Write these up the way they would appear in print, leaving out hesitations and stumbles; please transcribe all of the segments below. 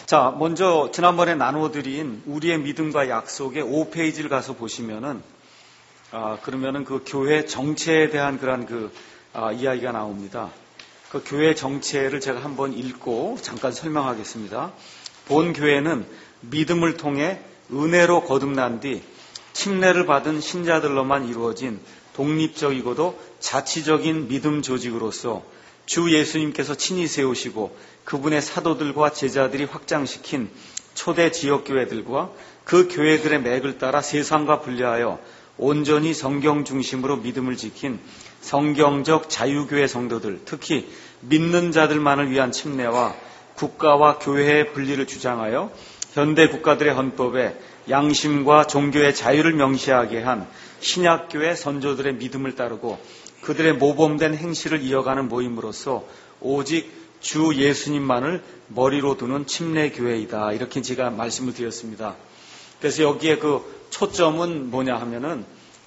자, 먼저 지난번에 나눠드린 우리의 믿음과 약속의 5페이지를 가서 보시면은 그러면은 그 교회 정체에 대한 그런 이야기가 나옵니다. 그 교회 정체를 제가 한번 읽고 잠깐 설명하겠습니다. 본 교회는 믿음을 통해 은혜로 거듭난 뒤 침례를 받은 신자들로만 이루어진 독립적이고도 자치적인 믿음 조직으로서 주 예수님께서 친히 세우시고 그분의 사도들과 제자들이 확장시킨 초대 지역교회들과 그 교회들의 맥을 따라 세상과 분리하여 온전히 성경 중심으로 믿음을 지킨 성경적 자유교회 성도들, 특히 믿는 자들만을 위한 침례와 국가와 교회의 분리를 주장하여 현대 국가들의 헌법에 양심과 종교의 자유를 명시하게 한 신약교회 선조들의 믿음을 따르고 그들의 모범된 행실을 이어가는 모임으로서 오직 주 예수님만을 머리로 두는 침례교회이다. 이렇게 제가 말씀을 드렸습니다. 그래서 여기에 그 초점은 뭐냐 하면은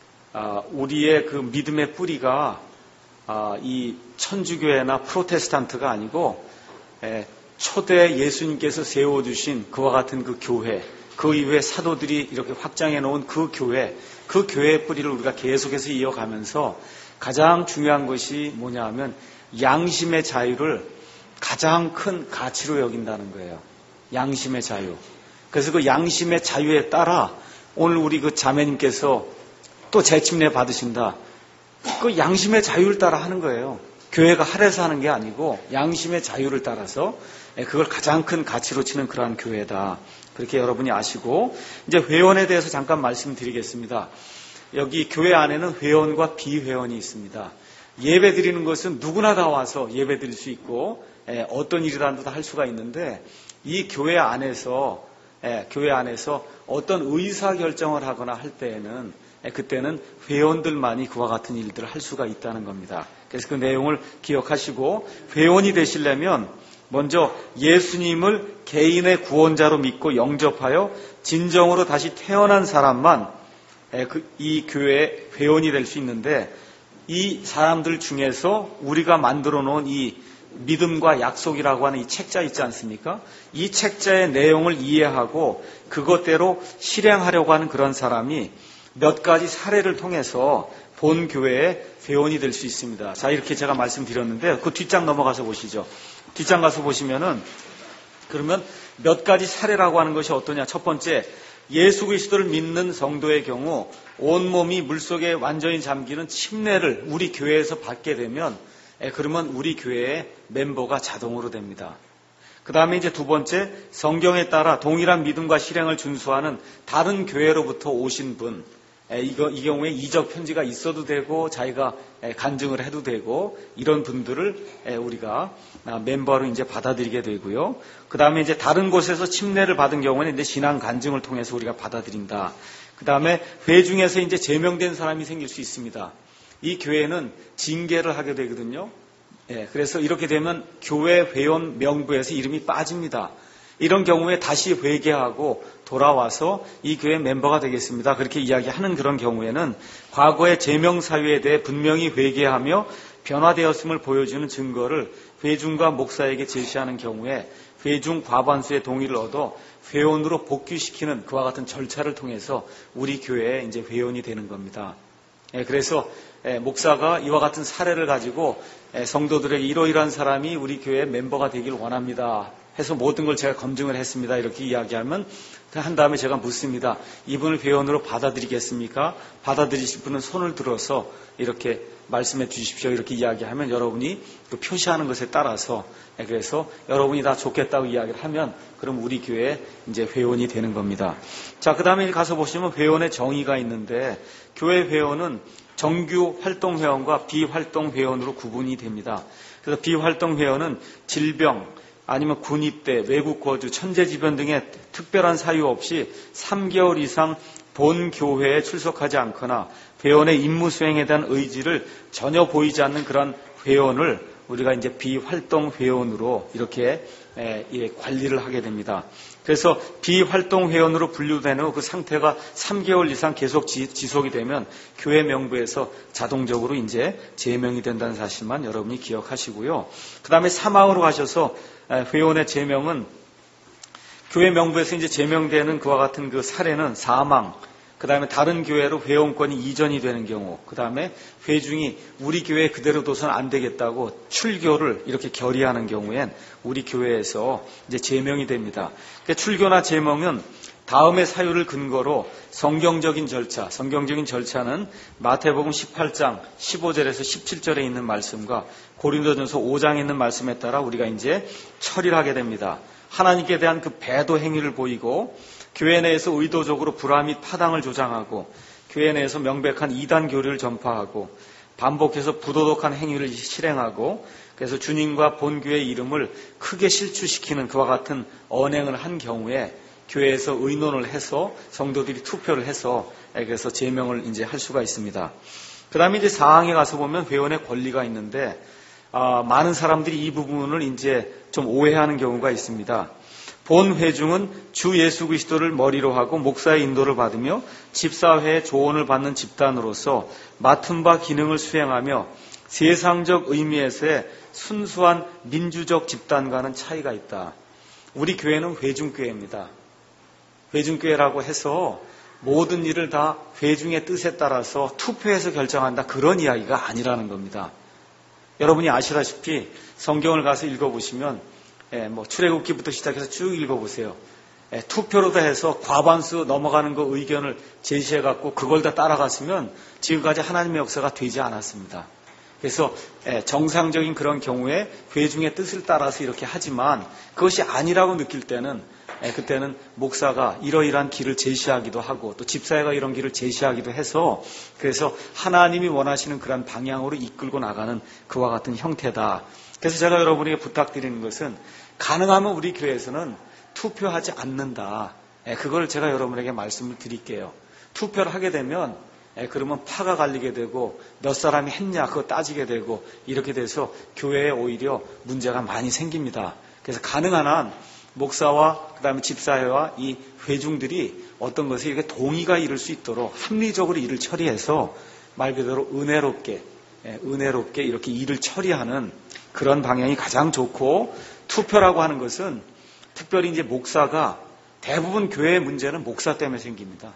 우리의 그 믿음의 뿌리가 이 천주교회나 프로테스탄트가 아니고 초대 예수님께서 세워주신 그와 같은 그 교회, 그 이후에 사도들이 이렇게 확장해 놓은 그 교회의 뿌리를 우리가 계속해서 이어가면서 가장 중요한 것이 뭐냐 하면 양심의 자유를 가장 큰 가치로 여긴다는 거예요. 양심의 자유. 그래서 그 양심의 자유에 따라 오늘 우리 그 자매님께서 또 재침례 받으신다. 그 양심의 자유를 따라 하는 거예요. 교회가 할애서 하는 게 아니고 양심의 자유를 따라서 그걸 가장 큰 가치로 치는 그러한 교회다. 그렇게 여러분이 아시고 이제 회원에 대해서 잠깐 말씀드리겠습니다. 여기 교회 안에는 회원과 비회원이 있습니다. 예배 드리는 것은 누구나 다 와서 예배 드릴 수 있고 어떤 일이라도 다 할 수가 있는데 이 교회 안에서 어떤 의사결정을 하거나 할 때에는 그때는 회원들만이 그와 같은 일들을 할 수가 있다는 겁니다. 그래서 그 내용을 기억하시고 회원이 되시려면 먼저 예수님을 개인의 구원자로 믿고 영접하여 진정으로 다시 태어난 사람만 이 교회의 회원이 될 수 있는데 이 사람들 중에서 우리가 만들어 놓은 이 믿음과 약속이라고 하는 이 책자 있지 않습니까? 이 책자의 내용을 이해하고 그것대로 실행하려고 하는 그런 사람이 몇 가지 사례를 통해서 본 교회의 회원이 될 수 있습니다. 자, 이렇게 제가 말씀드렸는데 그 뒷장 넘어가서 보시죠. 뒷장 가서 보시면은 그러면 몇 가지 사례라고 하는 것이 어떠냐? 첫 번째, 예수 그리스도를 믿는 성도의 경우 온몸이 물속에 완전히 잠기는 침례를 우리 교회에서 받게 되면 그러면 우리 교회의 멤버가 자동으로 됩니다. 그 다음에 이제 두 번째, 성경에 따라 동일한 믿음과 실행을 준수하는 다른 교회로부터 오신 분, 이 경우에 이적 편지가 있어도 되고 자기가 간증을 해도 되고 이런 분들을 우리가 멤버로 이제 받아들이게 되고요. 그 다음에 이제 다른 곳에서 침례를 받은 경우는 이제 신앙 간증을 통해서 우리가 받아들인다. 그 다음에 회 중에서 이제 제명된 사람이 생길 수 있습니다. 이 교회는 징계를 하게 되거든요. 그래서 이렇게 되면 교회 회원 명부에서 이름이 빠집니다. 이런 경우에 다시 회개하고 돌아와서 이 교회 멤버가 되겠습니다. 그렇게 이야기하는 그런 경우에는 과거의 제명 사유에 대해 분명히 회개하며 변화되었음을 보여주는 증거를 회중과 목사에게 제시하는 경우에 회중 과반수의 동의를 얻어 회원으로 복귀시키는 그와 같은 절차를 통해서 우리 교회에 이제 회원이 되는 겁니다. 그래서 목사가 이와 같은 사례를 가지고 성도들에게 이러이러한 사람이 우리 교회의 멤버가 되길 원합니다. 해서 모든 걸 제가 검증을 했습니다. 이렇게 이야기하면 한 다음에 제가 묻습니다. 이분을 회원으로 받아들이겠습니까? 받아들이실 분은 손을 들어서 이렇게 말씀해 주십시오. 이렇게 이야기하면 여러분이 그 표시하는 것에 따라서 그래서 여러분이 다 좋겠다고 이야기를 하면 그럼 우리 교회에 이제 회원이 되는 겁니다. 자, 그 다음에 가서 보시면 회원의 정의가 있는데 교회 회원은 정규 활동 회원과 비활동 회원으로 구분이 됩니다. 그래서 비활동 회원은 질병 아니면 군입대, 외국 거주, 천재지변 등의 특별한 사유 없이 3개월 이상 본 교회에 출석하지 않거나 회원의 임무 수행에 대한 의지를 전혀 보이지 않는 그런 회원을 우리가 이제 비활동 회원으로 이렇게 관리를 하게 됩니다. 그래서 비활동 회원으로 분류되는 후 그 상태가 3개월 이상 계속 지속이 되면 교회 명부에서 자동적으로 이제 제명이 된다는 사실만 여러분이 기억하시고요. 그 다음에 사망으로 가셔서 회원의 제명은 교회 명부에서 이제 제명되는 그와 같은 그 사례는 사망, 그 다음에 다른 교회로 회원권이 이전이 되는 경우, 그 다음에 회중이 우리 교회에 그대로 둬서는 안 되겠다고 출교를 이렇게 결의하는 경우엔 우리 교회에서 이제 제명이 됩니다. 그러니까 출교나 제명은 다음의 사유를 근거로 성경적인 절차는 마태복음 18장 15절에서 17절에 있는 말씀과 고린도전서 5장에 있는 말씀에 따라 우리가 이제 처리를 하게 됩니다. 하나님께 대한 그 배도 행위를 보이고 교회 내에서 의도적으로 불화 및 파당을 조장하고 교회 내에서 명백한 이단 교리를 전파하고 반복해서 부도덕한 행위를 실행하고 그래서 주님과 본교회의 이름을 크게 실추시키는 그와 같은 언행을 한 경우에 교회에서 의논을 해서 성도들이 투표를 해서 그래서 제명을 이제 할 수가 있습니다. 그 다음에 이제 사항에 가서 보면 회원의 권리가 있는데 많은 사람들이 이 부분을 이제 좀 오해하는 경우가 있습니다. 본 회중은 주 예수 그리스도를 머리로 하고 목사의 인도를 받으며 집사회의 조언을 받는 집단으로서 맡은 바 기능을 수행하며 세상적 의미에서의 순수한 민주적 집단과는 차이가 있다. 우리 교회는 회중교회입니다. 회중교회라고 해서 모든 일을 다 회중의 뜻에 따라서 투표해서 결정한다. 그런 이야기가 아니라는 겁니다. 여러분이 아시다시피 성경을 가서 읽어보시면 출애굽기부터 시작해서 쭉 읽어보세요. 투표로 다 해서 과반수 넘어가는 거 의견을 제시해갖고 그걸 다 따라갔으면 지금까지 하나님의 역사가 되지 않았습니다. 그래서 정상적인 그런 경우에 회중의 뜻을 따라서 이렇게 하지만 그것이 아니라고 느낄 때는 그때는 목사가 이러이러한 길을 제시하기도 하고 또 집사회가 이런 길을 제시하기도 해서 그래서 하나님이 원하시는 그런 방향으로 이끌고 나가는 그와 같은 형태다. 그래서 제가 여러분에게 부탁드리는 것은 가능하면 우리 교회에서는 투표하지 않는다. 그걸 제가 여러분에게 말씀을 드릴게요. 투표를 하게 되면 그러면 파가 갈리게 되고 몇 사람이 했냐 그거 따지게 되고 이렇게 돼서 교회에 오히려 문제가 많이 생깁니다. 그래서 가능한 한 목사와 그다음에 집사회와 이 회중들이 어떤 것에 이렇게 동의가 이룰 수 있도록 합리적으로 일을 처리해서 말 그대로 은혜롭게 이렇게 일을 처리하는 그런 방향이 가장 좋고 투표라고 하는 것은 특별히 이제 목사가 대부분 교회의 문제는 목사 때문에 생깁니다.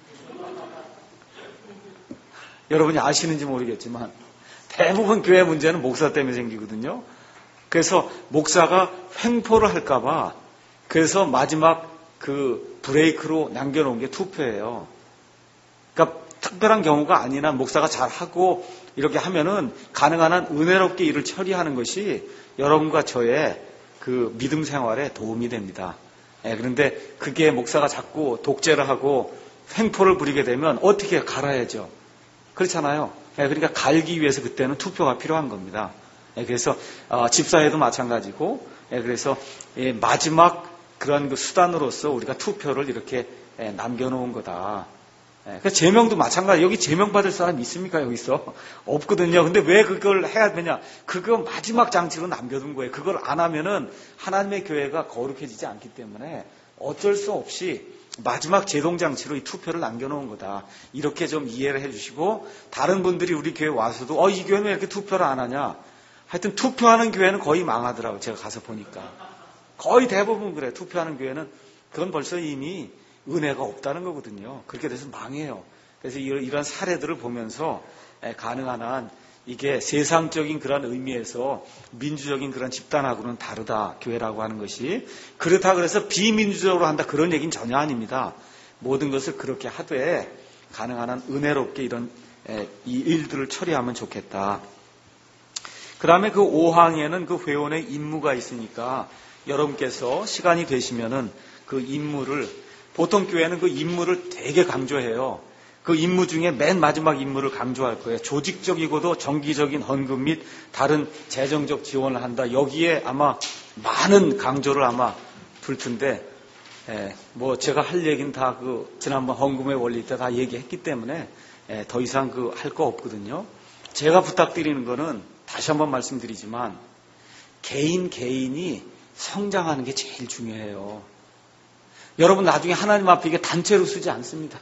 여러분이 아시는지 모르겠지만 대부분 교회 문제는 목사 때문에 생기거든요. 그래서 목사가 횡포를 할까봐 그래서 마지막 그 브레이크로 남겨놓은 게 투표예요. 그러니까 특별한 경우가 아니나 목사가 잘하고 이렇게 하면은 가능한 한 은혜롭게 일을 처리하는 것이 여러분과 저의 그 믿음 생활에 도움이 됩니다. 그런데 그게 목사가 자꾸 독재를 하고 횡포를 부리게 되면 어떻게 갈아야죠? 그렇잖아요. 그러니까 갈기 위해서 그때는 투표가 필요한 겁니다. 그래서 집사회도 마찬가지고 그래서 마지막 그런 그 수단으로서 우리가 투표를 이렇게 남겨놓은 거다. 그러니까 제명도 마찬가지. 여기 제명받을 사람 있습니까? 여기서? 없거든요. 근데 왜 그걸 해야 되냐? 그거 마지막 장치로 남겨둔 거예요. 그걸 안 하면은 하나님의 교회가 거룩해지지 않기 때문에 어쩔 수 없이 마지막 제동장치로 이 투표를 남겨놓은 거다. 이렇게 좀 이해를 해주시고 다른 분들이 우리 교회 와서도 이 교회는 왜 이렇게 투표를 안 하냐? 하여튼 투표하는 교회는 거의 망하더라고요. 제가 가서 보니까. 거의 대부분 그래요. 투표하는 교회는 그건 벌써 이미 은혜가 없다는 거거든요. 그렇게 돼서 망해요. 그래서 이런 사례들을 보면서 가능한 한 이게 세상적인 그런 의미에서 민주적인 그런 집단하고는 다르다. 교회라고 하는 것이. 그렇다 그래서 비민주적으로 한다. 그런 얘기는 전혀 아닙니다. 모든 것을 그렇게 하되 가능한 한 은혜롭게 이 일들을 처리하면 좋겠다. 그 다음에 그 5항에는 그 회원의 임무가 있으니까 여러분께서 시간이 되시면은 그 임무를 보통 교회는 그 임무를 되게 강조해요. 그 임무 중에 맨 마지막 임무를 강조할 거예요. 조직적이고도 정기적인 헌금 및 다른 재정적 지원을 한다. 여기에 아마 많은 강조를 아마 둘 텐데, 제가 할 얘기는 다 지난번 헌금의 원리 때 다 얘기했기 때문에 더 이상 할 거 없거든요. 제가 부탁드리는 거는 다시 한번 말씀드리지만 개인이 성장하는 게 제일 중요해요. 여러분 나중에 하나님 앞에 이게 단체로 쓰지 않습니다.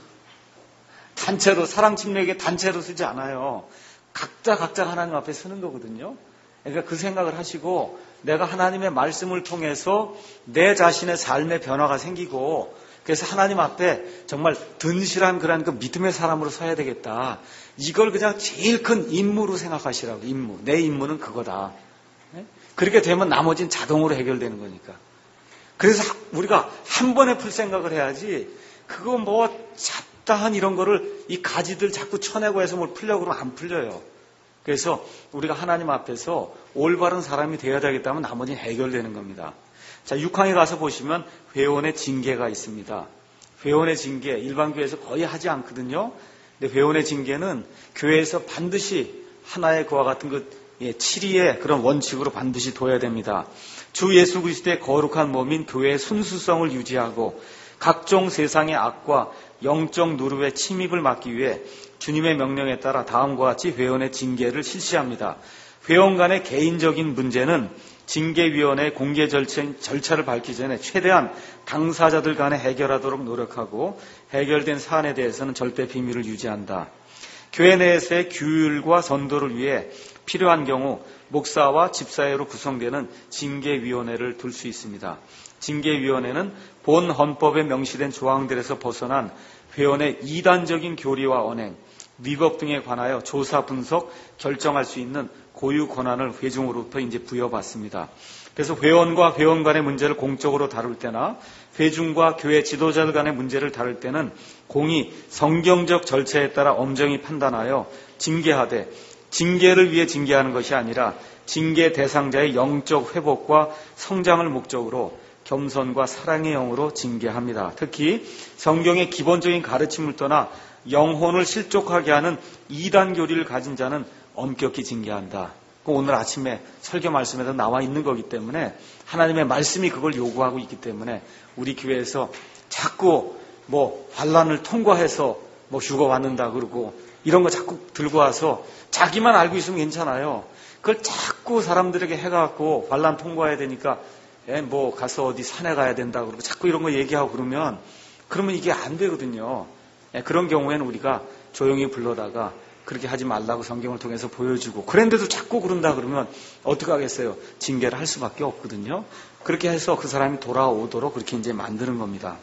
단체로 사랑침례에게 단체로 쓰지 않아요. 각자 하나님 앞에 쓰는 거거든요. 그러니까 그 생각을 하시고 내가 하나님의 말씀을 통해서 내 자신의 삶의 변화가 생기고 그래서 하나님 앞에 정말 든실한 그런 그 믿음의 사람으로 서야 되겠다. 이걸 그냥 제일 큰 임무로 생각하시라고. 임무. 내 임무는 그거다. 그렇게 되면 나머지는 자동으로 해결되는 거니까. 그래서 우리가 한 번에 풀 생각을 해야지 그거 뭐 잡다한 이런 거를 이 가지들 자꾸 쳐내고 해서 뭘 풀려고 그러면 안 풀려요. 그래서 우리가 하나님 앞에서 올바른 사람이 되어야 되겠다면 나머지는 해결되는 겁니다. 자, 6항에 가서 보시면 회원의 징계가 있습니다. 회원의 징계, 일반 교회에서 거의 하지 않거든요. 근데 회원의 징계는 교회에서 반드시 하나의 그와 같은 그 7위의 그런 원칙으로 반드시 둬야 됩니다. 주 예수 그리스도의 거룩한 몸인 교회의 순수성을 유지하고 각종 세상의 악과 영적 누르의 침입을 막기 위해 주님의 명령에 따라 다음과 같이 회원의 징계를 실시합니다. 회원 간의 개인적인 문제는 징계위원회의 공개 절차를 밝히기 전에 최대한 당사자들 간에 해결하도록 노력하고 해결된 사안에 대해서는 절대 비밀을 유지한다. 교회 내에서의 규율과 선도를 위해 필요한 경우 목사와 집사회로 구성되는 징계위원회를 둘 수 있습니다. 징계위원회는 본 헌법에 명시된 조항들에서 벗어난 회원의 이단적인 교리와 언행, 위법 등에 관하여 조사, 분석, 결정할 수 있는 고유 권한을 회중으로부터 이제 부여받습니다. 그래서 회원과 회원 간의 문제를 공적으로 다룰 때나 회중과 교회 지도자들 간의 문제를 다룰 때는 공히 성경적 절차에 따라 엄정히 판단하여 징계하되 징계를 위해 징계하는 것이 아니라 징계 대상자의 영적 회복과 성장을 목적으로 겸손과 사랑의 영으로 징계합니다. 특히 성경의 기본적인 가르침을 떠나 영혼을 실족하게 하는 이단 교리를 가진 자는 엄격히 징계한다. 오늘 아침에 설교 말씀에도 나와 있는 거기 때문에 하나님의 말씀이 그걸 요구하고 있기 때문에 우리 교회에서 자꾸 환난을 통과해서 휴가 받는다 그러고 이런 거 자꾸 들고 와서 자기만 알고 있으면 괜찮아요. 그걸 자꾸 사람들에게 해갖고 환난 통과해야 되니까 가서 어디 산에 가야 된다 그러고 자꾸 이런 거 얘기하고 그러면 이게 안 되거든요. 그런 경우에는 우리가 조용히 불러다가 그렇게 하지 말라고 성경을 통해서 보여주고 그런데도 자꾸 그런다 그러면 어떻게 하겠어요? 징계를 할 수밖에 없거든요. 그렇게 해서 그 사람이 돌아오도록 그렇게 이제 만드는 겁니다.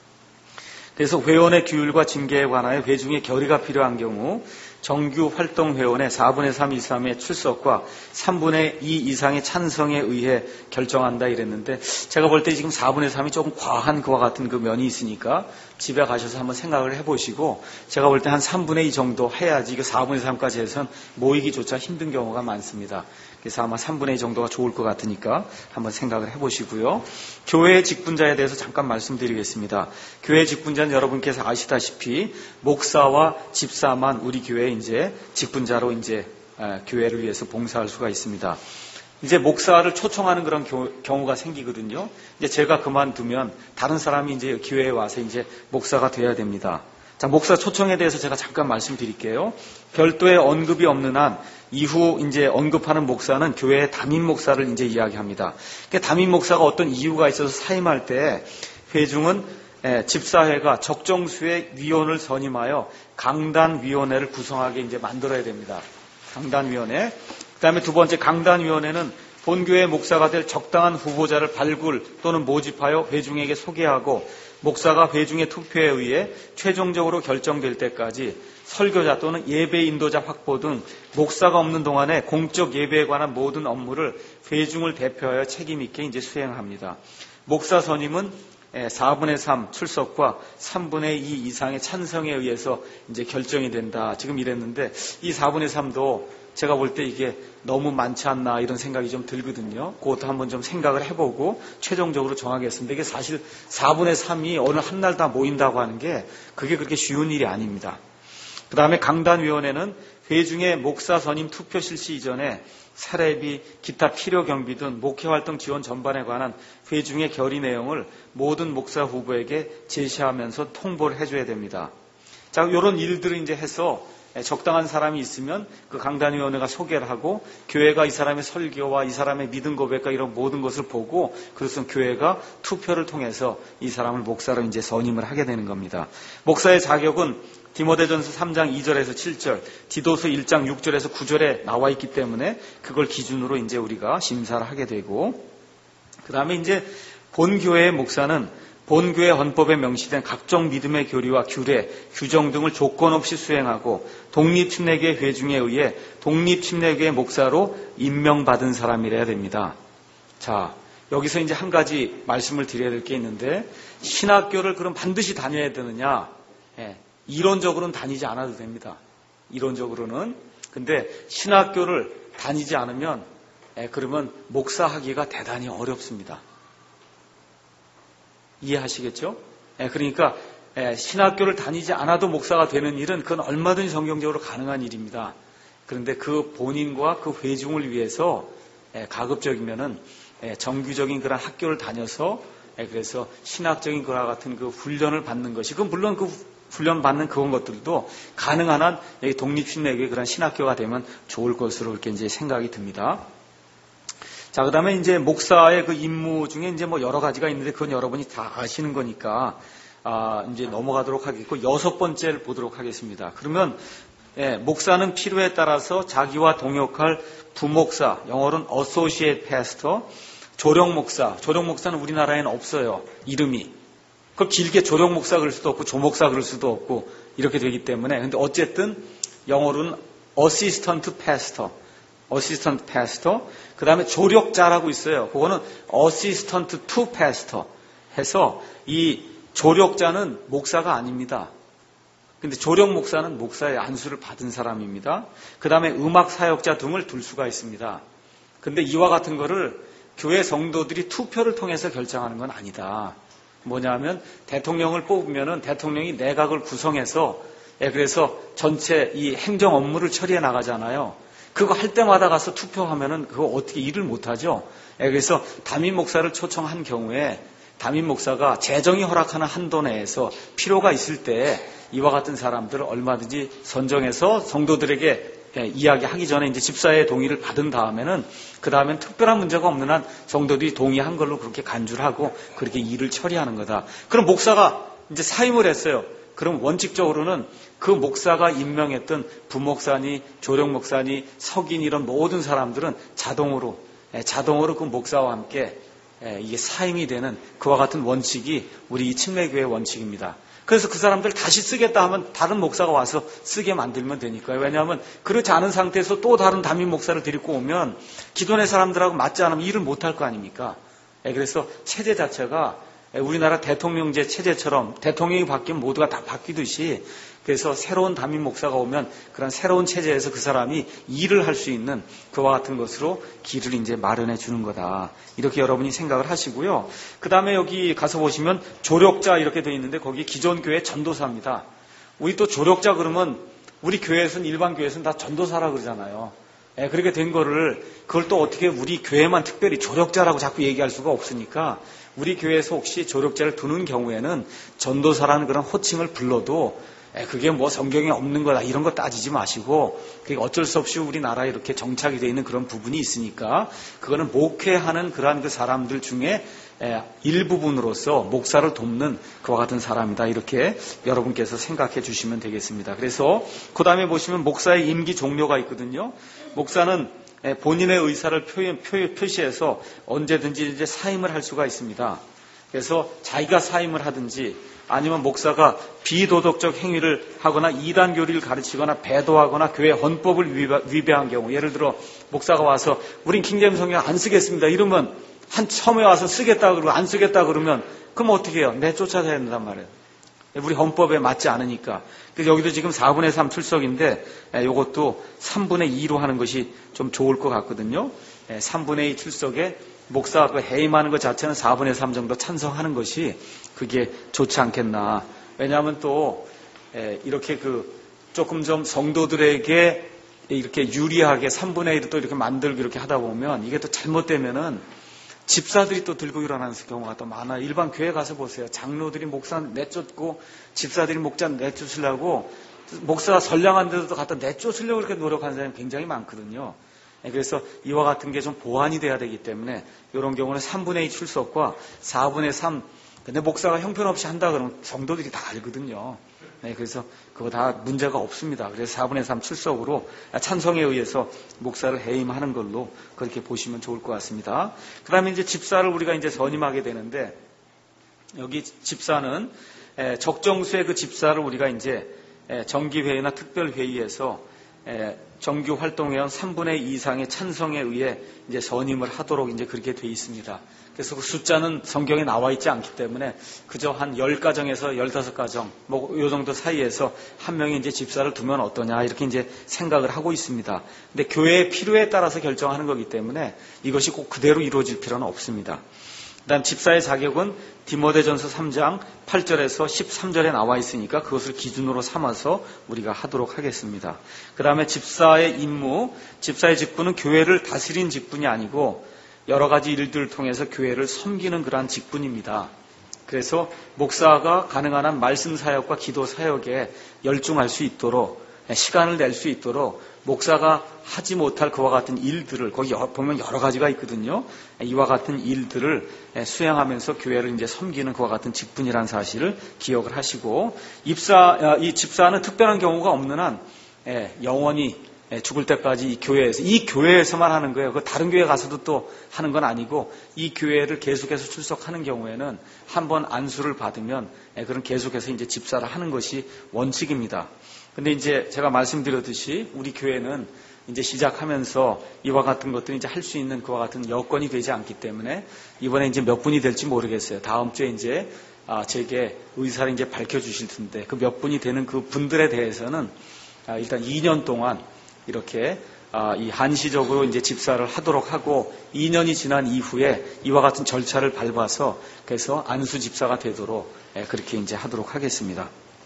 그래서 회원의 규율과 징계에 관하여 회중의 결의가 필요한 경우 정규 활동 회원의 4분의 3 이상의 출석과 3분의 2 이상의 찬성에 의해 결정한다 이랬는데 제가 볼 때 지금 4분의 3이 조금 과한 그와 같은 그 면이 있으니까 집에 가셔서 한번 생각을 해보시고 제가 볼 때 한 3분의 2 정도 해야지 이거 4분의 3까지 해서는 모이기조차 힘든 경우가 많습니다. 그래서 아마 3분의 2 정도가 좋을 것 같으니까 한번 생각을 해보시고요. 교회의 직분자에 대해서 잠깐 말씀드리겠습니다. 교회의 직분자는 여러분께서 아시다시피 목사와 집사만 우리 교회에 이제 직분자로 이제 교회를 위해서 봉사할 수가 있습니다. 이제 목사를 초청하는 그런 경우가 생기거든요. 이제 제가 그만두면 다른 사람이 이제 교회에 와서 이제 목사가 돼야 됩니다. 자, 목사 초청에 대해서 제가 잠깐 말씀드릴게요. 별도의 언급이 없는 한 이후 이제 언급하는 목사는 교회의 담임 목사를 이제 이야기합니다. 그러니까 담임 목사가 어떤 이유가 있어서 사임할 때 회중은 집사회가 적정수의 위원을 선임하여 강단위원회를 구성하게 이제 만들어야 됩니다. 강단위원회. 그다음에 두 번째 강단위원회는 본교회 목사가 될 적당한 후보자를 발굴 또는 모집하여 회중에게 소개하고 목사가 회중의 투표에 의해 최종적으로 결정될 때까지 설교자 또는 예배 인도자 확보 등 목사가 없는 동안에 공적 예배에 관한 모든 업무를 회중을 대표하여 책임 있게 이제 수행합니다. 목사 선임은 4분의 3 출석과 3분의 2 이상의 찬성에 의해서 이제 결정이 된다. 지금 이랬는데 이 4분의 3도 제가 볼 때 이게 너무 많지 않나 이런 생각이 좀 들거든요. 그것도 한번 좀 생각을 해보고 최종적으로 정하겠습니다. 이게 사실 4분의 3이 어느 한 날 다 모인다고 하는 게 그게 그렇게 쉬운 일이 아닙니다. 그 다음에 강단위원회는 회중의 목사 선임 투표 실시 이전에 사례비, 기타 필요 경비 등 목회활동 지원 전반에 관한 회중의 결의 내용을 모든 목사 후보에게 제시하면서 통보를 해줘야 됩니다. 자, 이런 일들을 이제 해서 적당한 사람이 있으면 그 강단위원회가 소개를 하고 교회가 이 사람의 설교와 이 사람의 믿음 고백과 이런 모든 것을 보고 그래서 교회가 투표를 통해서 이 사람을 목사로 이제 선임을 하게 되는 겁니다. 목사의 자격은 디모데전서 3장 2절에서 7절, 디도서 1장 6절에서 9절에 나와 있기 때문에 그걸 기준으로 이제 우리가 심사를 하게 되고, 그 다음에 이제 본교회의 목사는 본교회 헌법에 명시된 각종 믿음의 교리와 규례, 규정 등을 조건 없이 수행하고 독립침례교회 회중에 의해 독립침례교회 목사로 임명받은 사람이라야 됩니다. 자, 여기서 이제 한 가지 말씀을 드려야 될 게 있는데, 신학교를 그럼 반드시 다녀야 되느냐? 이론적으로는 다니지 않아도 됩니다. 이론적으로는. 근데 신학교를 다니지 않으면 그러면 목사하기가 대단히 어렵습니다. 이해하시겠죠? 그러니까 신학교를 다니지 않아도 목사가 되는 일은 그건 얼마든지 성경적으로 가능한 일입니다. 그런데 그 본인과 그 회중을 위해서 가급적이면은 정규적인 그런 학교를 다녀서 그래서 신학적인 그와 같은 그 훈련을 받는 것이, 그건 물론 그 훈련 받는 그런 것들도 가능한 한 독립신학의 그런 신학교가 되면 좋을 것으로 이렇게 이제 생각이 듭니다. 자, 그 다음에 이제 목사의 그 임무 중에 이제 뭐 여러 가지가 있는데 그건 여러분이 다 아시는 거니까, 이제 넘어가도록 하겠고, 6번째를 보도록 하겠습니다. 그러면, 목사는 필요에 따라서 자기와 동역할 부목사, 영어로는 associate pastor, 조력목사. 조력목사는 우리나라에는 없어요. 이름이. 그걸 길게 조력목사 그럴 수도 없고, 조목사 그럴 수도 없고, 이렇게 되기 때문에. 근데 어쨌든, 영어로는 assistant pastor. 어시스턴트 패스터, 그 다음에 조력자라고 있어요. 그거는 어시스턴트 투 패스터 해서 이 조력자는 목사가 아닙니다. 근데 조력 목사는 목사의 안수를 받은 사람입니다. 그 다음에 음악 사역자 등을 둘 수가 있습니다. 근데 이와 같은 거를 교회 성도들이 투표를 통해서 결정하는 건 아니다. 뭐냐면 대통령을 뽑으면은 대통령이 내각을 구성해서 그래서 전체 이 행정 업무를 처리해 나가잖아요. 그거 할 때마다 가서 투표하면은 그거 어떻게 일을 못하죠. 그래서 담임 목사를 초청한 경우에 담임 목사가 재정이 허락하는 한도 내에서 필요가 있을 때 이와 같은 사람들을 얼마든지 선정해서 성도들에게 이야기하기 전에 이제 집사의 동의를 받은 다음에는 그 다음엔 특별한 문제가 없는 한 성도들이 동의한 걸로 그렇게 간주를 하고 그렇게 일을 처리하는 거다. 그럼 목사가 이제 사임을 했어요. 그럼 원칙적으로는 그 목사가 임명했던 부목사니 조력목사니 석인 이런 모든 사람들은 자동으로 그 목사와 함께 이게 사임이 되는 그와 같은 원칙이 우리 이 침례교회의 원칙입니다. 그래서 그 사람들 다시 쓰겠다 하면 다른 목사가 와서 쓰게 만들면 되니까요. 왜냐하면 그렇지 않은 상태에서 또 다른 담임 목사를 데리고 오면 기존의 사람들하고 맞지 않으면 일을 못할 거 아닙니까? 그래서 체제 자체가 우리나라 대통령제 체제처럼 대통령이 바뀌면 모두가 다 바뀌듯이 그래서 새로운 담임 목사가 오면 그런 새로운 체제에서 그 사람이 일을 할 수 있는 그와 같은 것으로 길을 이제 마련해 주는 거다. 이렇게 여러분이 생각을 하시고요. 그 다음에 여기 가서 보시면 조력자 이렇게 되어 있는데 거기 기존 교회 전도사입니다. 우리 또 조력자 그러면 우리 교회에서는 일반 교회에서는 다 전도사라 그러잖아요. 그렇게 된 거를 그걸 또 어떻게 우리 교회만 특별히 조력자라고 자꾸 얘기할 수가 없으니까 우리 교회에서 혹시 조력자를 두는 경우에는 전도사라는 그런 호칭을 불러도 그게 뭐 성경에 없는 거다 이런 거 따지지 마시고 그게 어쩔 수 없이 우리나라에 이렇게 정착이 되어 있는 그런 부분이 있으니까 그거는 목회하는 그러한 그 사람들 중에 일부분으로서 목사를 돕는 그와 같은 사람이다. 이렇게 여러분께서 생각해 주시면 되겠습니다. 그래서 그 다음에 보시면 목사의 임기 종료가 있거든요. 목사는 본인의 의사를 표시해서 언제든지 이제 사임을 할 수가 있습니다. 그래서 자기가 사임을 하든지 아니면 목사가 비도덕적 행위를 하거나 이단 교리를 가르치거나 배도하거나 교회 헌법을 위배한 경우, 예를 들어 목사가 와서 우린 킹제임스 성경 안 쓰겠습니다 이러면 한 처음에 와서 쓰겠다 그러고 안 쓰겠다 그러면 그럼 어떻게 해요? 내쫓아야 된단 말이에요. 우리 헌법에 맞지 않으니까. 그래서 여기도 지금 4분의 3 출석인데 이것도 3분의 2로 하는 것이 좀 좋을 것 같거든요. 3분의 2 출석에 목사가 해임하는 것 자체는 4분의 3 정도 찬성하는 것이 그게 좋지 않겠나. 왜냐하면 또 이렇게 조금 좀 성도들에게 이렇게 유리하게 3분의 1을 또 이렇게 만들고 이렇게 하다 보면 이게 또 잘못되면은 집사들이 또 들고 일어나는 경우가 또 많아요. 일반 교회 가서 보세요. 장로들이 목사 내쫓고 집사들이 목자 내쫓으려고 목사가 선량한데도 갖다 내쫓으려고 그렇게 노력하는 사람이 굉장히 많거든요. 그래서 이와 같은 게 좀 보완이 돼야 되기 때문에 이런 경우는 3분의 2 출석과 4분의 3. 근데 목사가 형편없이 한다 그러면 성도들이 다 알거든요. 그래서 그거 다 문제가 없습니다. 그래서 4분의 3 출석으로 찬성에 의해서 목사를 해임하는 걸로 그렇게 보시면 좋을 것 같습니다. 그 다음에 이제 집사를 우리가 이제 선임하게 되는데 여기 집사는 적정수의 그 집사를 우리가 이제 정기회의나 특별회의에서 정규 활동회원 3분의 2 이상의 찬성에 의해 이제 선임을 하도록 이제 그렇게 돼 있습니다. 그래서 그 숫자는 성경에 나와 있지 않기 때문에 그저 한 10가정에서 15가정, 뭐, 요 정도 사이에서 한 명이 이제 집사를 두면 어떠냐, 이렇게 이제 생각을 하고 있습니다. 근데 교회의 필요에 따라서 결정하는 거기 때문에 이것이 꼭 그대로 이루어질 필요는 없습니다. 그 다음 집사의 자격은 디모데전서 3장 8절에서 13절에 나와 있으니까 그것을 기준으로 삼아서 우리가 하도록 하겠습니다. 그 다음에 집사의 임무, 집사의 직분은 교회를 다스린 직분이 아니고 여러 가지 일들을 통해서 교회를 섬기는 그러한 직분입니다. 그래서 목사가 가능한 한 말씀 사역과 기도 사역에 열중할 수 있도록 시간을 낼 수 있도록 목사가 하지 못할 그와 같은 일들을 거기 보면 여러 가지가 있거든요. 이와 같은 일들을 수행하면서 교회를 이제 섬기는 그와 같은 직분이라는 사실을 기억을 하시고 이 집사는 특별한 경우가 없는 한 영원히 죽을 때까지 이 교회에서만 하는 거예요. 그 다른 교회 가서도 또 하는 건 아니고 이 교회를 계속해서 출석하는 경우에는 한번 안수를 받으면 그런 계속해서 이제 집사를 하는 것이 원칙입니다. 근데 이제 제가 말씀드렸듯이 우리 교회는 이제 시작하면서 이와 같은 것들이 이제 할 수 있는 그와 같은 여건이 되지 않기 때문에 이번에 이제 몇 분이 될지 모르겠어요. 다음 주에 이제 제게 의사를 이제 밝혀주실 텐데 그 몇 분이 되는 그 분들에 대해서는 일단 2년 동안 이렇게 이 한시적으로 이제 집사를 하도록 하고 2년이 지난 이후에 이와 같은 절차를 밟아서 그래서 안수 집사가 되도록 그렇게 이제 하도록 하겠습니다.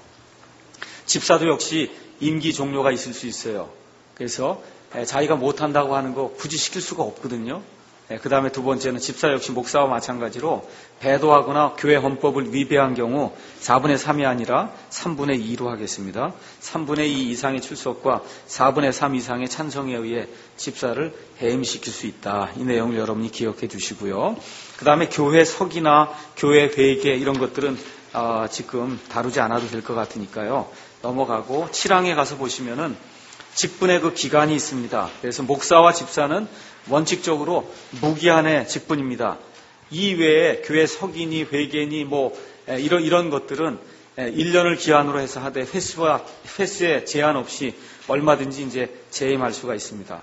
집사도 역시 임기 종료가 있을 수 있어요. 그래서 자기가 못한다고 하는 거 굳이 시킬 수가 없거든요. 그 다음에 두 번째는 집사 역시 목사와 마찬가지로 배도하거나 교회 헌법을 위배한 경우 4분의 3이 아니라 3분의 2로 하겠습니다. 3분의 2 이상의 출석과 4분의 3 이상의 찬성에 의해 집사를 해임시킬 수 있다. 이 내용을 여러분이 기억해 두시고요. 그 다음에 교회 서기나 교회 회계 이런 것들은 지금 다루지 않아도 될 것 같으니까요. 넘어가고 7항에 가서 보시면은 직분의 그 기간이 있습니다. 그래서 목사와 집사는 원칙적으로 무기한의 직분입니다. 이 외에 교회 석인이 회계니 뭐 이런 것들은 1년을 기한으로 해서 하되 횟수에 제한 없이 얼마든지 이제 재임할 수가 있습니다.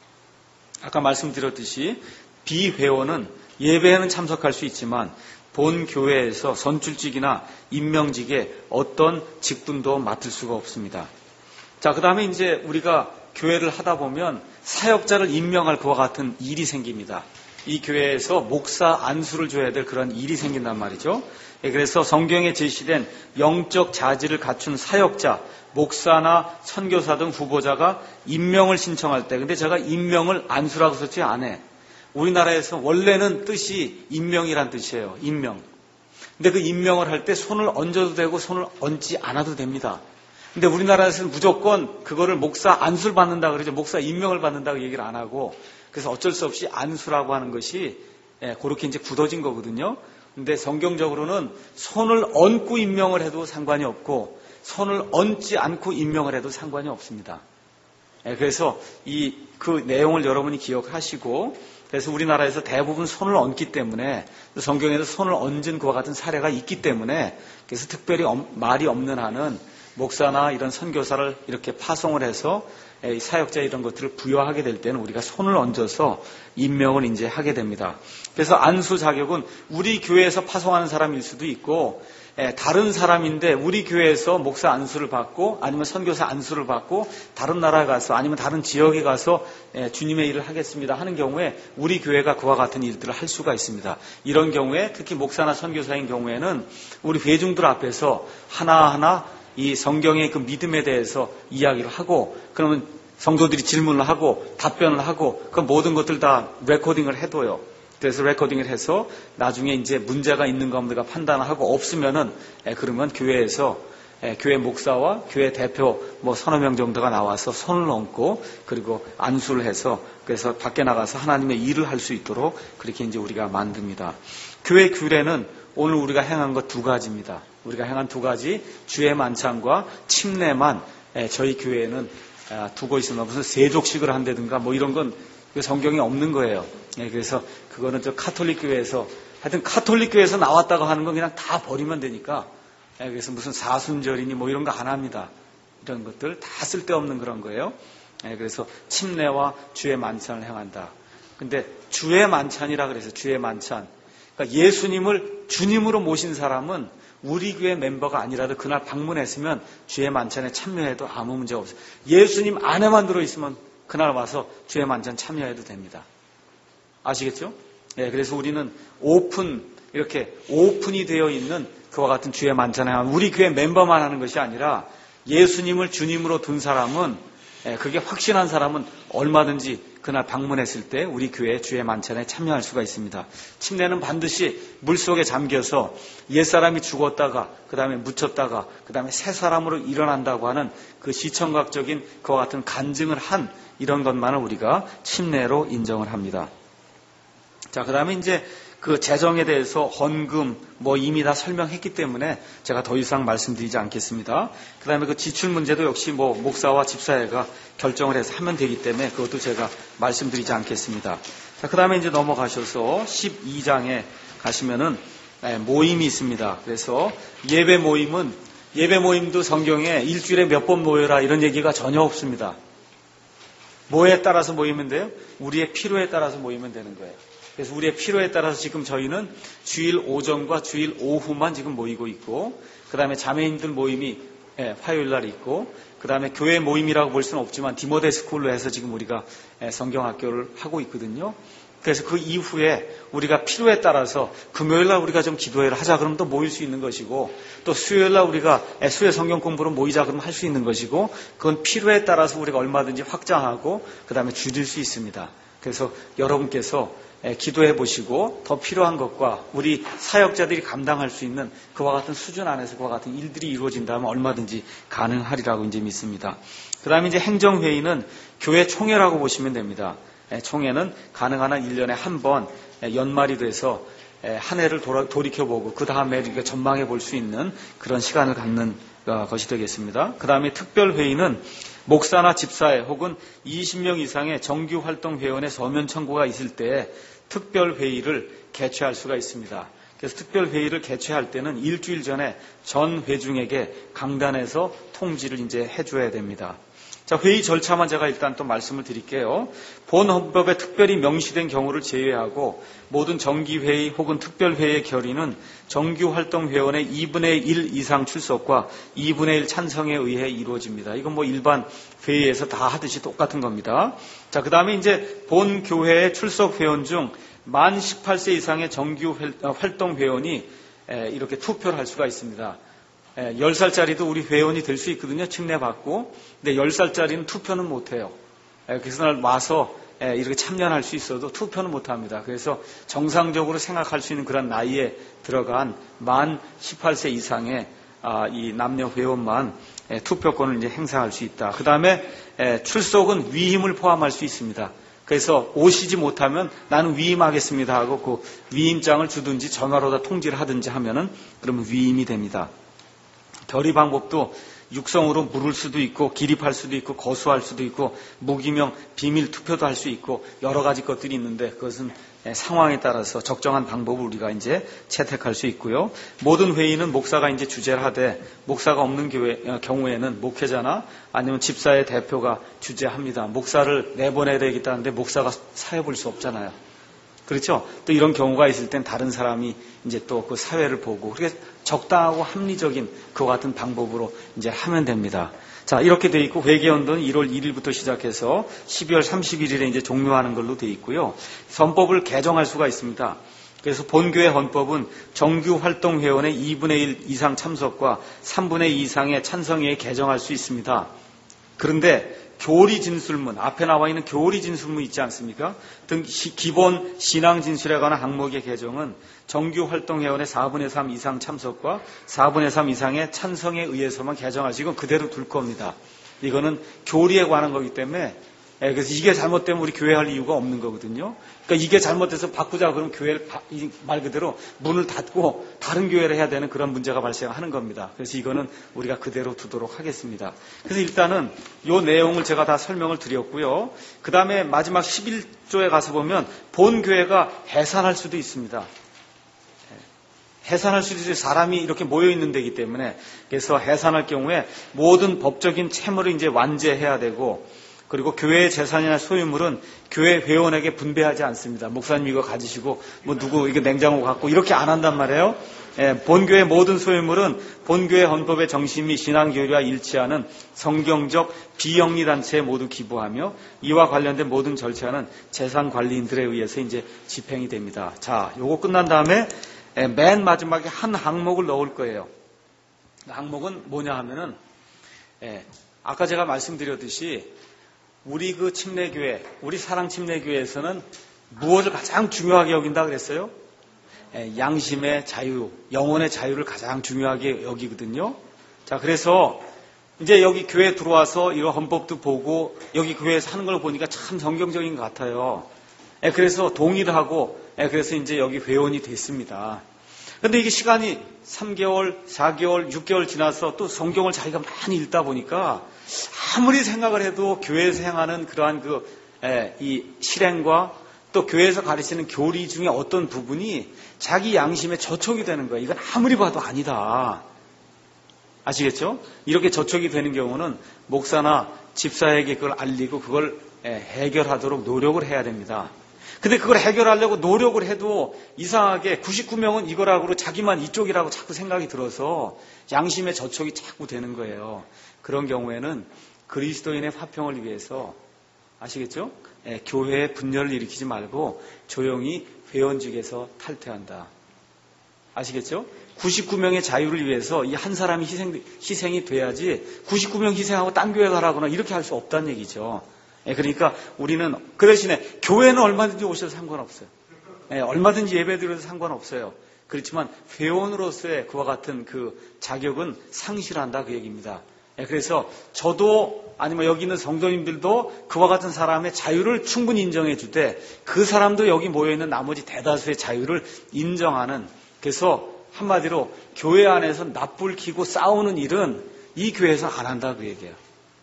아까 말씀드렸듯이 비회원은 예배에는 참석할 수 있지만 본 교회에서 선출직이나 임명직에 어떤 직분도 맡을 수가 없습니다. 자, 그 다음에 이제 우리가 교회를 하다 보면 사역자를 임명할 그와 같은 일이 생깁니다. 이 교회에서 목사 안수를 줘야 될 그런 일이 생긴단 말이죠. 그래서 성경에 제시된 영적 자질을 갖춘 사역자, 목사나 선교사 등 후보자가 임명을 신청할 때, 근데 제가 임명을 안수라고 썼지 않아요. 우리나라에서 원래는 뜻이 임명이란 뜻이에요. 임명. 근데 그 임명을 할 때 손을 얹어도 되고 손을 얹지 않아도 됩니다. 근데 우리나라에서는 무조건 그거를 목사 안수를 받는다 그러죠. 목사 임명을 받는다고 얘기를 안 하고 그래서 어쩔 수 없이 안수라고 하는 것이 그렇게 이제 굳어진 거거든요. 근데 성경적으로는 손을 얹고 임명을 해도 상관이 없고 손을 얹지 않고 임명을 해도 상관이 없습니다. 그래서 그 내용을 여러분이 기억하시고 그래서 우리나라에서 대부분 손을 얹기 때문에 성경에도 손을 얹은 그와 같은 사례가 있기 때문에 그래서 특별히 말이 없는 한은 목사나 이런 선교사를 이렇게 파송을 해서 사역자 이런 것들을 부여하게 될 때는 우리가 손을 얹어서 임명을 이제 하게 됩니다. 그래서 안수 자격은 우리 교회에서 파송하는 사람일 수도 있고 다른 사람인데 우리 교회에서 목사 안수를 받고 아니면 선교사 안수를 받고 다른 나라에 가서 아니면 다른 지역에 가서 주님의 일을 하겠습니다 하는 경우에 우리 교회가 그와 같은 일들을 할 수가 있습니다. 이런 경우에 특히 목사나 선교사인 경우에는 우리 회중들 앞에서 하나하나 이 성경의 그 믿음에 대해서 이야기를 하고 그러면 성도들이 질문을 하고 답변을 하고 그 모든 것들 다 레코딩을 해둬요. 그래서 레코딩을 해서 나중에 이제 문제가 있는 가 없는가 판단을 하고 없으면은 그러면 교회에서 교회 목사와 교회 대표 서너 명 정도가 나와서 손을 얹고 그리고 안수를 해서 그래서 밖에 나가서 하나님의 일을 할 수 있도록 그렇게 이제 우리가 만듭니다. 교회 규례는 오늘 우리가 행한 것 두 가지입니다. 우리가 행한 두 가지, 주의 만찬과 침례만 저희 교회에는 두고 있습니다. 무슨 세족식을 한다든가 이런 건 성경에 없는 거예요. 그래서 그거는 저 카톨릭 교회에서 하여튼 카톨릭 교회에서 나왔다고 하는 건 그냥 다 버리면 되니까 그래서 무슨 사순절이니 이런 거 안 합니다. 이런 것들 다 쓸데없는 그런 거예요. 그래서 침례와 주의 만찬을 행한다. 근데 주의 만찬이라 그래서 주의 만찬. 그러니까 예수님을 주님으로 모신 사람은 우리 교회 멤버가 아니라도 그날 방문했으면 주의 만찬에 참여해도 아무 문제 없어요. 예수님 안에만 들어있으면 그날 와서 주의 만찬 참여해도 됩니다. 아시겠죠? 그래서 우리는 이렇게 오픈이 되어 있는 그와 같은 주의 만찬에 우리 교회 멤버만 하는 것이 아니라 예수님을 주님으로 둔 사람은 그게 확신한 사람은 얼마든지 그날 방문했을 때 우리 교회 주의 만찬에 참여할 수가 있습니다. 침례는 반드시 물속에 잠겨서 옛사람이 죽었다가 그 다음에 묻혔다가 그 다음에 새 사람으로 일어난다고 하는 그 시청각적인 그와 같은 간증을 한 이런 것만을 우리가 침례로 인정을 합니다. 자, 그 다음에 이제 그 재정에 대해서 헌금 이미 다 설명했기 때문에 제가 더 이상 말씀드리지 않겠습니다. 그 다음에 그 지출 문제도 역시 목사와 집사회가 결정을 해서 하면 되기 때문에 그것도 제가 말씀드리지 않겠습니다. 자, 그 다음에 이제 넘어가셔서 12장에 가시면은 모임이 있습니다. 그래서 예배 모임도 성경에 일주일에 몇 번 모여라 이런 얘기가 전혀 없습니다. 뭐에 따라서 모이면 돼요? 우리의 필요에 따라서 모이면 되는 거예요. 그래서 우리의 필요에 따라서 지금 저희는 주일 오전과 주일 오후만 지금 모이고 있고, 그 다음에 자매인들 모임이 화요일 날 있고, 그 다음에 교회 모임이라고 볼 수는 없지만 디모데 스쿨로 해서 지금 우리가 성경학교를 하고 있거든요. 그래서 그 이후에 우리가 필요에 따라서 금요일 날 우리가 좀 기도회를 하자 그러면 또 모일 수 있는 것이고, 또 수요일 날 우리가 수요 성경 공부로 모이자 그러면 할 수 있는 것이고, 그건 필요에 따라서 우리가 얼마든지 확장하고 그 다음에 줄일 수 있습니다. 그래서 여러분께서 기도해 보시고 더 필요한 것과 우리 사역자들이 감당할 수 있는 그와 같은 수준 안에서 그와 같은 일들이 이루어진다면 얼마든지 가능하리라고 이제 믿습니다. 그 다음에 이제 행정회의는 교회 총회라고 보시면 됩니다. 총회는 가능한 한 1년에 한 번 연말이 돼서 한 해를 돌이켜보고 그 다음에 우리가 전망해 볼 수 있는 그런 시간을 갖는 것이 되겠습니다. 그 다음에 특별회의는 목사나 집사회 혹은 20명 이상의 정규활동회원의 서면 청구가 있을 때 특별회의를 개최할 수가 있습니다. 그래서 특별회의를 개최할 때는 일주일 전에 전 회중에게 강단에서 통지를 이제 해줘야 됩니다. 자, 회의 절차만 제가 일단 또 말씀을 드릴게요. 본 헌법에 특별히 명시된 경우를 제외하고 모든 정기회의 혹은 특별회의의 결의는 정규활동회원의 2분의 1 이상 출석과 2분의 1 찬성에 의해 이루어집니다. 이건 일반 회의에서 다 하듯이 똑같은 겁니다. 자, 그 다음에 이제 본 교회의 출석 회원 중 만 18세 이상의 정규활동회원이 이렇게 투표를 할 수가 있습니다. 10살짜리도 우리 회원이 될 수 있거든요. 침례받고. 근데 10살짜리는 투표는 못해요. 그래서 날 와서 이렇게 참여할 수 있어도 투표는 못합니다. 그래서 정상적으로 생각할 수 있는 그런 나이에 들어간 만 18세 이상의 이 남녀 회원만 투표권을 이제 행사할 수 있다. 그 다음에 출석은 위임을 포함할 수 있습니다. 그래서 오시지 못하면 나는 위임하겠습니다 하고 그 위임장을 주든지 전화로 다 통지를 하든지 하면은 그러면 위임이 됩니다. 결의 방법도 육성으로 물을 수도 있고 기립할 수도 있고 거수할 수도 있고 무기명 비밀 투표도 할 수 있고 여러 가지 것들이 있는데 그것은 상황에 따라서 적정한 방법을 우리가 이제 채택할 수 있고요. 모든 회의는 목사가 이제 주재를 하되 목사가 없는 경우에는 목회자나 아니면 집사의 대표가 주재합니다. 목사를 내보내야 되겠다는데 목사가 사회 볼 수 없잖아요. 그렇죠? 또 이런 경우가 있을 땐 다른 사람이 이제 또 그 사회를 보고 그렇게 적당하고 합리적인 그와 같은 방법으로 이제 하면 됩니다. 자, 이렇게 돼 있고 회계연도는 1월 1일부터 시작해서 12월 31일에 이제 종료하는 걸로 돼 있고요. 헌법을 개정할 수가 있습니다. 그래서 본교회 헌법은 정규 활동 회원의 2분의 1 이상 참석과 3분의 2 이상의 찬성에 개정할 수 있습니다. 그런데 교리 진술문, 앞에 나와 있는 교리 진술문 있지 않습니까? 등 기본 신앙 진술에 관한 항목의 개정은 정규 활동회원의 4분의 3 이상 참석과 4분의 3 이상의 찬성에 의해서만 개정하시고 그대로 둘 겁니다. 이거는 교리에 관한 거기 때문에 그래서 이게 잘못되면 우리 교회 할 이유가 없는 거거든요. 그러니까 이게 잘못돼서 바꾸자 그러면 교회를 말 그대로 문을 닫고 다른 교회를 해야 되는 그런 문제가 발생하는 겁니다. 그래서 이거는 우리가 그대로 두도록 하겠습니다. 그래서 일단은 이 내용을 제가 다 설명을 드렸고요. 그 다음에 마지막 11조에 가서 보면 본 교회가 해산할 수도 있습니다. 해산할 수도 있어요. 사람이 이렇게 모여있는 데이기 때문에. 그래서 해산할 경우에 모든 법적인 채무를 이제 완제해야 되고, 그리고 교회의 재산이나 소유물은 교회 회원에게 분배하지 않습니다. 목사님 이거 가지시고 뭐 누구 이거 냉장고 갖고 이렇게 안 한단 말이에요. 본교의 모든 소유물은 본교의 헌법의 정신 및 신앙교리와 일치하는 성경적 비영리 단체에 모두 기부하며 이와 관련된 모든 절차는 재산관리인들에 의해서 이제 집행이 됩니다. 자, 요거 끝난 다음에 맨 마지막에 한 항목을 넣을 거예요. 항목은 뭐냐 하면은 아까 제가 말씀드렸듯이 우리 그 침례교회, 우리 사랑 침례교회에서는 무엇을 가장 중요하게 여긴다 그랬어요? 양심의 자유, 영혼의 자유를 가장 중요하게 여기거든요. 자, 그래서 이제 여기 교회에 들어와서 이거 헌법도 보고 여기 교회에서 하는 걸 보니까 참 성경적인 것 같아요. 그래서 동의를 하고 그래서 이제 여기 회원이 됐습니다. 근데 이게 시간이 3개월, 4개월, 6개월 지나서 또 성경을 자기가 많이 읽다 보니까 아무리 생각을 해도 교회에서 행하는 그러한 이 실행과 또 교회에서 가르치는 교리 중에 어떤 부분이 자기 양심에 저촉이 되는 거예요. 이건 아무리 봐도 아니다. 아시겠죠? 이렇게 저촉이 되는 경우는 목사나 집사에게 그걸 알리고 그걸 해결하도록 노력을 해야 됩니다. 근데 그걸 해결하려고 노력을 해도 이상하게 99명은 이거라고 자기만 이쪽이라고 자꾸 생각이 들어서 양심의 저촉이 자꾸 되는 거예요. 그런 경우에는 그리스도인의 화평을 위해서 아시겠죠? 교회의 분열을 일으키지 말고 조용히 회원직에서 탈퇴한다. 아시겠죠? 99명의 자유를 위해서 이 한 사람이 희생이 돼야지 99명 희생하고 딴 교회 가라거나 이렇게 할 수 없다는 얘기죠. 그러니까 우리는 그 대신에 교회는 얼마든지 오셔도 상관없어요. 얼마든지 예배드려도 상관없어요. 그렇지만 회원으로서의 그와 같은 그 자격은 상실한다 그 얘기입니다. 그래서 저도 아니면 여기 있는 성도님들도 그와 같은 사람의 자유를 충분히 인정해 주되 그 사람도 여기 모여있는 나머지 대다수의 자유를 인정하는, 그래서 한마디로 교회 안에서 납불 켜고 싸우는 일은 이 교회에서 안 한다 그 얘기예요.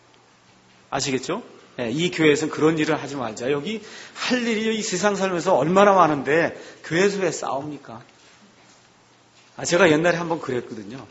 아시겠죠? 이 교회에서는 그런 일을 하지 말자. 여기 할 일이 이 세상 살면서 얼마나 많은데 교회에서 왜 싸웁니까? 제가 옛날에 한번 그랬거든요.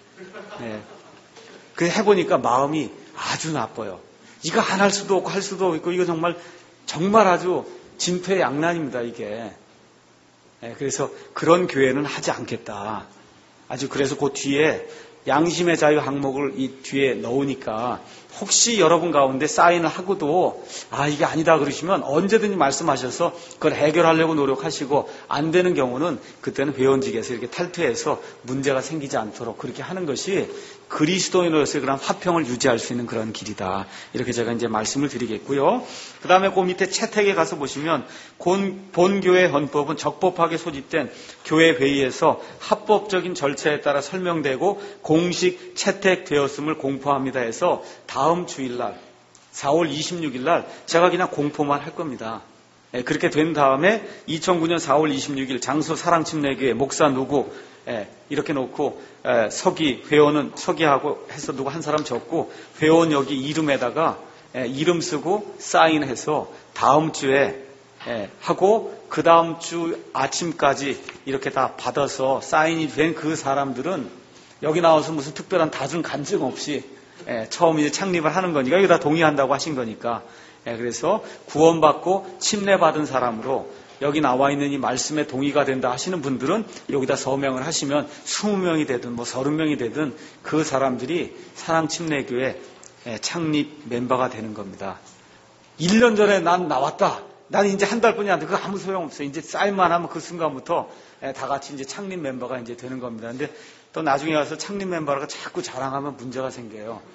그 해보니까 마음이 아주 나빠요. 이거 안 할 수도 없고 할 수도 없고 이거 정말 아주 진퇴양난입니다 이게. 그래서 그런 교회는 하지 않겠다. 아주 그래서 그 뒤에 양심의 자유 항목을 이 뒤에 넣으니까 혹시 여러분 가운데 사인을 하고도 이게 아니다 그러시면 언제든지 말씀하셔서 그걸 해결하려고 노력하시고 안 되는 경우는 그때는 회원직에서 이렇게 탈퇴해서 문제가 생기지 않도록 그렇게 하는 것이 그리스도인으로서의 그런 화평을 유지할 수 있는 그런 길이다. 이렇게 제가 이제 말씀을 드리겠고요. 그 다음에 그 밑에 채택에 가서 보시면 본교회 헌법은 적법하게 소집된 교회 회의에서 합법적인 절차에 따라 설명되고 공식 채택되었음을 공포합니다 해서 다음 주일날 4월 26일 날 제가 그냥 공포만 할 겁니다. 그렇게 된 다음에 2009년 4월 26일 장소 사랑침례교회 목사 누구 이렇게 놓고 회원은 서기하고 해서 누구 한 사람 적고 회원 여기 이름에다가 이름 쓰고 사인해서 다음 주에 하고 그 다음 주 아침까지 이렇게 다 받아서 사인이 된 그 사람들은 여기 나와서 무슨 특별한 다중 간증 없이 처음 이제 창립을 하는 거니까 여기 다 동의한다고 하신 거니까 그래서 구원받고 침례받은 사람으로 여기 나와 있는 이 말씀에 동의가 된다 하시는 분들은 여기다 서명을 하시면 20명이 되든 30명이 되든 그 사람들이 사랑침례교회 창립 멤버가 되는 겁니다. 1년 전에 난 나왔다. 난 이제 한 달뿐이 안 돼. 그거 아무 소용없어요. 이제 사인만 하면 그 순간부터 다 같이 이제 창립 멤버가 이제 되는 겁니다. 근데 또 나중에 와서 창립 멤버라고 자꾸 자랑하면 문제가 생겨요.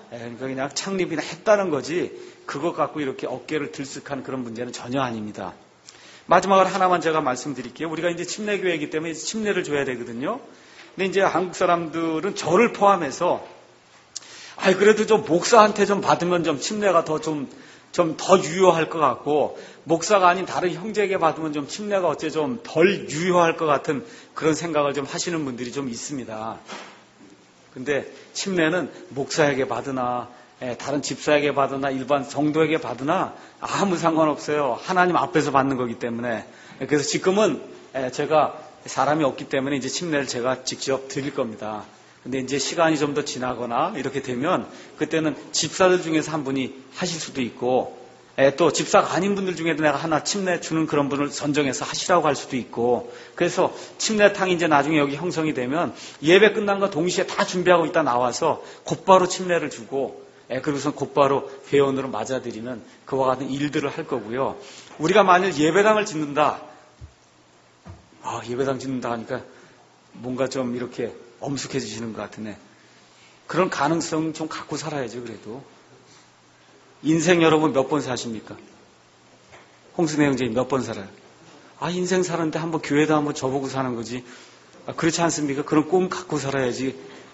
그러니까 그냥 창립이나 했다는 거지 그것 갖고 이렇게 어깨를 들썩한 그런 문제는 전혀 아닙니다. 마지막으로 하나만 제가 말씀드릴게요. 우리가 이제 침례교회이기 때문에 이제 침례를 줘야 되거든요. 근데 이제 한국 사람들은 저를 포함해서 그래도 좀 목사한테 좀 받으면 좀 침례가 좀 더 유효할 것 같고, 목사가 아닌 다른 형제에게 받으면 좀 침례가 어째 좀 덜 유효할 것 같은 그런 생각을 좀 하시는 분들이 좀 있습니다. 근데 침례는 목사에게 받으나 다른 집사에게 받으나 일반 성도에게 받으나 아무 상관없어요. 하나님 앞에서 받는 거기 때문에. 그래서 지금은 제가 사람이 없기 때문에 이제 침례를 제가 직접 드릴 겁니다. 근데 이제 시간이 좀 더 지나거나 이렇게 되면 그때는 집사들 중에서 한 분이 하실 수도 있고, 또 집사가 아닌 분들 중에도 내가 하나 침례 주는 그런 분을 선정해서 하시라고 할 수도 있고, 그래서 침례탕이 이제 나중에 여기 형성이 되면 예배 끝난 거 동시에 다 준비하고 있다 나와서 곧바로 침례를 주고, 그리고선 곧바로 회원으로 맞아들이는 그와 같은 일들을 할 거고요. 우리가 만일 예배당을 짓는다, 예배당 짓는다 하니까 뭔가 좀 이렇게 엄숙해지시는 것 같으네. 그런 가능성 좀 갖고 살아야죠. 그래도 인생 여러분 몇 번 사십니까? 홍순애 형제님 몇 번 살아요? 인생 사는데 한번 교회도 한번 저보고 사는 거지. 그렇지 않습니까? 그런 꿈 갖고 살아야지.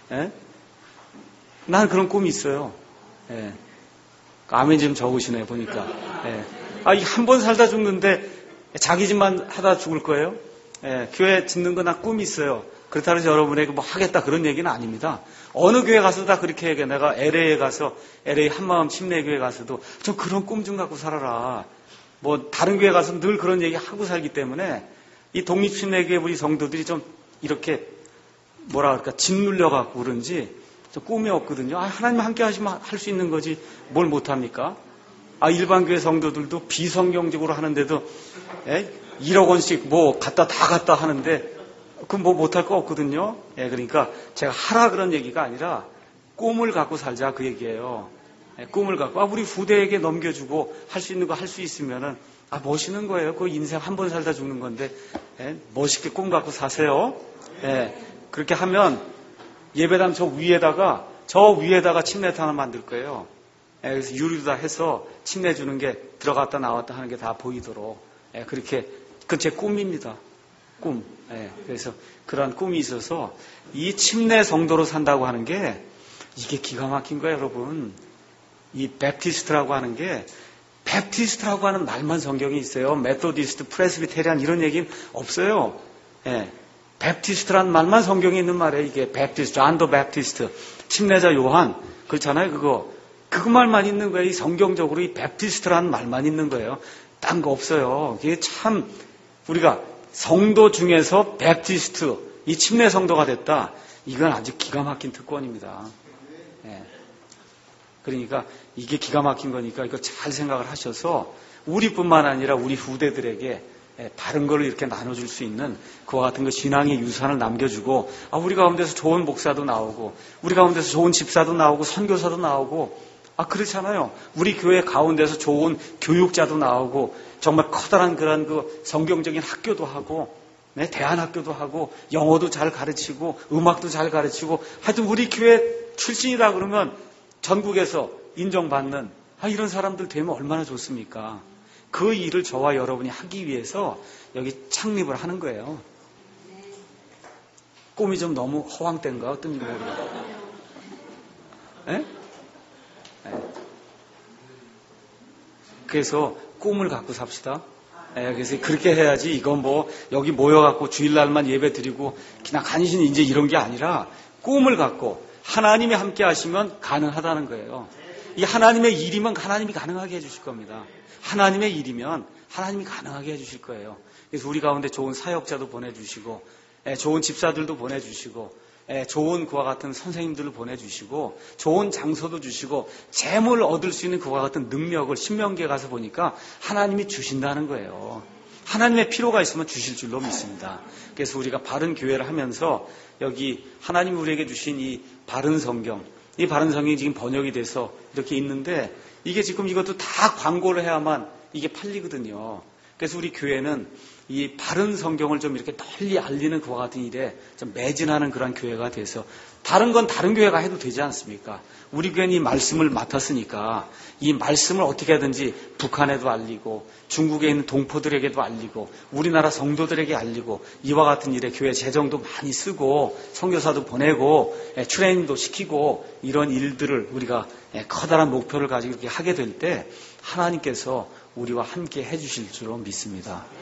난 그런 꿈이 있어요. 아멘 좀 적으시네요 보니까. 한 번 살다 죽는데 자기 집만 하다 죽을 거예요? 교회 짓는 거 나 꿈이 있어요. 그렇다고 해서 여러분에게 뭐 하겠다 그런 얘기는 아닙니다. 어느 교회 가서 다 그렇게 얘기해. 내가 LA에 가서 LA 한마음 침례교회 가서도 좀 그런 꿈 좀 갖고 살아라. 뭐 다른 교회 가서 늘 그런 얘기 하고 살기 때문에 이 독립침례교회 우리 성도들이 좀 이렇게 짓눌려 갖고 그런지 좀 꿈이 없거든요. 하나님 함께 하시면 할 수 있는 거지 뭘 못합니까? 일반 교회 성도들도 비성경적으로 하는데도 1억 원씩 다 갖다 하는데 그건 못할 거 없거든요. 그러니까 제가 하라 그런 얘기가 아니라 꿈을 갖고 살자 그 얘기예요. 꿈을 갖고 우리 후대에게 넘겨주고 할 수 있는 거 할 수 있으면은 멋있는 거예요. 그 인생 한 번 살다 죽는 건데 멋있게 꿈 갖고 사세요. 그렇게 하면 예배당 저 위에다가 침례탕을 만들 거예요. 그래서 유리도 다 해서 침례 주는 게 들어갔다 나왔다 하는 게 다 보이도록 그렇게 그건 제 꿈입니다. 꿈. 그래서 그러한 꿈이 있어서 이 침례 성도로 산다고 하는 게 이게 기가 막힌 거예요, 여러분. 이 베프티스트라고 하는 게 베프티스트라고 하는 말만 성경에 있어요. 메소디스트, 프레스비테리안 이런 얘기는 없어요. 베프티스트라는 말만 성경에 있는 말이에요. 이게 베프티스트, 존 베프티스트, 침례자 요한 그렇잖아요. 그 말만 있는 거예요. 이 성경적으로 이 베프티스트라는 말만 있는 거예요. 딴 거 없어요. 이게 참 우리가 성도 중에서 베프티스트, 이 침례 성도가 됐다. 이건 아주 기가 막힌 특권입니다. 그러니까 이게 기가 막힌 거니까 이거 잘 생각을 하셔서 우리뿐만 아니라 우리 후대들에게 바른 걸 이렇게 나눠줄 수 있는 그와 같은 신앙의 유산을 남겨주고 우리 가운데서 좋은 목사도 나오고 우리 가운데서 좋은 집사도 나오고 선교사도 나오고 그렇잖아요. 우리 교회 가운데서 좋은 교육자도 나오고 정말 커다란 그런 성경적인 학교도 하고 대안학교도 하고 영어도 잘 가르치고 음악도 잘 가르치고 하여튼 우리 교회 출신이다 그러면 전국에서 인정받는 이런 사람들 되면 얼마나 좋습니까? 그 일을 저와 여러분이 하기 위해서 여기 창립을 하는 거예요. 꿈이 좀 너무 허황된가? 어떤지 모르겠어요. 그래서 꿈을 갖고 삽시다. 그래서 그렇게 해야지 이건 여기 모여갖고 주일날만 예배 드리고 그냥 간신히 이제 이런 게 아니라 꿈을 갖고 하나님이 함께 하시면 가능하다는 거예요. 이 하나님의 일이면 하나님이 가능하게 해주실 겁니다. 하나님의 일이면 하나님이 가능하게 해주실 거예요. 그래서 우리 가운데 좋은 사역자도 보내주시고 좋은 집사들도 보내주시고 좋은 그와 같은 선생님들을 보내주시고 좋은 장소도 주시고 재물 얻을 수 있는 그와 같은 능력을 신명기에 가서 보니까 하나님이 주신다는 거예요. 하나님의 필요가 있으면 주실 줄로 믿습니다. 그래서 우리가 바른 교회를 하면서 여기 하나님이 우리에게 주신 이 바른 성경, 이 바른 성경이 지금 번역이 돼서 이렇게 있는데 이게 지금 이것도 다 광고를 해야만 이게 팔리거든요. 그래서 우리 교회는 이 바른 성경을 좀 이렇게 널리 알리는 그와 같은 일에 좀 매진하는 그런 교회가 돼서, 다른 건 다른 교회가 해도 되지 않습니까? 우리 교회는 이 말씀을 맡았으니까 이 말씀을 어떻게 하든지 북한에도 알리고 중국에 있는 동포들에게도 알리고 우리나라 성도들에게 알리고 이와 같은 일에 교회 재정도 많이 쓰고 선교사도 보내고 트레이닝도 시키고 이런 일들을 우리가 커다란 목표를 가지고 이렇게 하게 될 때 하나님께서 우리와 함께 해주실 줄로 믿습니다.